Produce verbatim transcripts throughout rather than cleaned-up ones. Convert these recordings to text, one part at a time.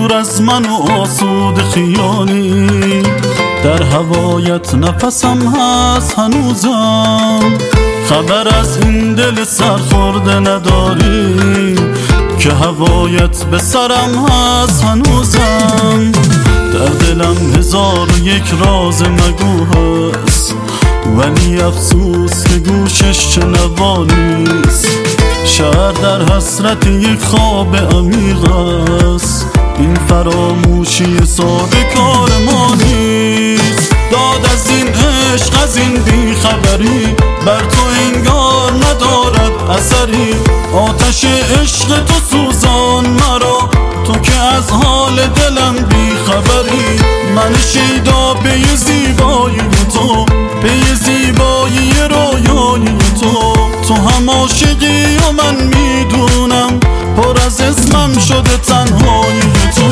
دور از من و آسود خیالی، در هوایت نفسم هست هنوزم. خبر از این دل سرخورده نداری که هوایت به سرم هست هنوزم. در دلم هزار و یک راز مگو هست، ولی افسوس که گوشش شنوا نیست. شهر در حسرت یک خواب عمیق است، این فراموشی ساده کار ما نیست. داد از این عشق از این بیخبری بر تو انگار ندارد اثری. آتش عشق تو سوزان مرا، تو که از حال دلم بیخبری. من شیدا پی زیبایی تو، پی زیبایی رویایی تو. تو هم عاشقی و من میدونم، پر از اسمم شده تنهایی تو.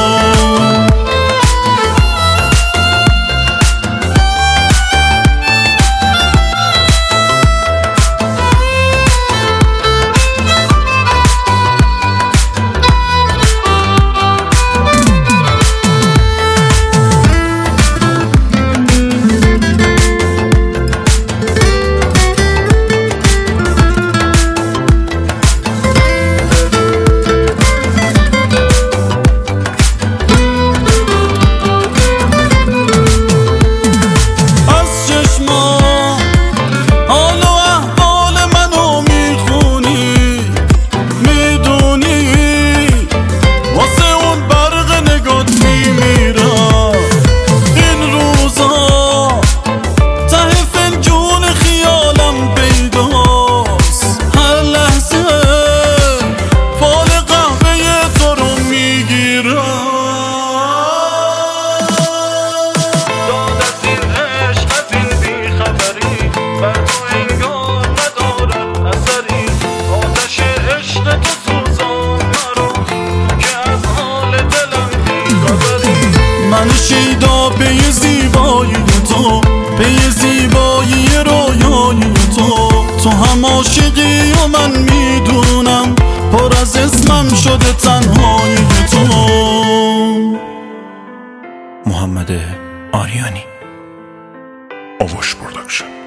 من شیدا پی زیبایی تو، پی زیبایی رویایی تو. تو هم عاشقی و من میدونم، پر از اسمم شده تنهایی تو. محمد آریانی، آوش پروداکشن.